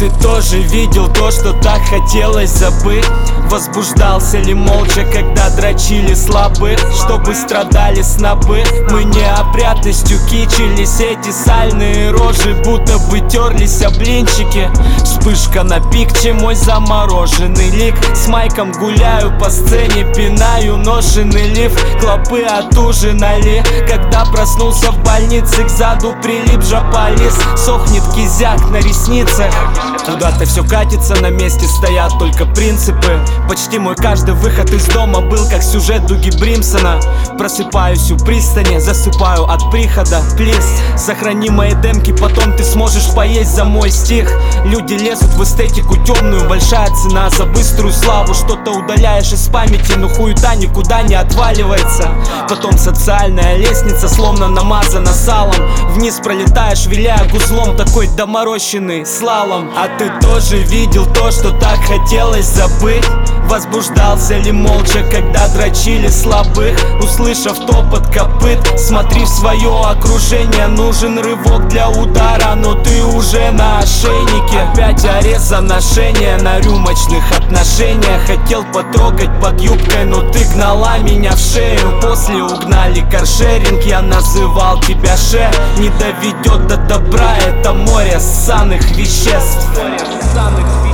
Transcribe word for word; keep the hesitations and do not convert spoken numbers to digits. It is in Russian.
ты тоже видел то, что так хотелось забыть? Возбуждался ли молча, когда дрочили слабых? Чтобы страдали снобы, мы неопрятностью кичились. Эти сальные рожи будто бы терлись о блинчики. Вспышка на пикче, мой замороженный лик. С майком гуляю по сцене, пинаю ношеный лиф. Клопы отужинали, когда проснулся в больнице. К заду прилип жополиз, сохнет кизяк на ресницах. Куда-то все катится, на месте стоят только принципы. Почти мой каждый выход из дома был как сюжет Дуги Бримсона. Просыпаюсь у пристани, засыпаю от прихода. Плиз, сохрани мои демки, потом ты сможешь поесть за мой стих. Люди лезут в эстетику темную, большая цена за быструю славу. Что-то удаляешь из памяти, но хуета никуда не отваливается. Потом социальная лестница словно намазана салом. Вниз пролетаешь, виляя гузлом, такой доморощенный слалом. А ты тоже видел то, что так хотелось забыть? Возбуждался ли молча, когда дрочили слабых? Услышав топот копыт, смотри в свое окружение. Нужен рывок для удара, но ты уже на ошейнике. Опять арест за ношение на рюмочных отношениях. Хотел потрогать под юбкой, но ты гнала меня в шею. После угнали каршеринг, я называл тебя ше. Не доведет до добра это море ссаных веществ. Море ссаных веществ.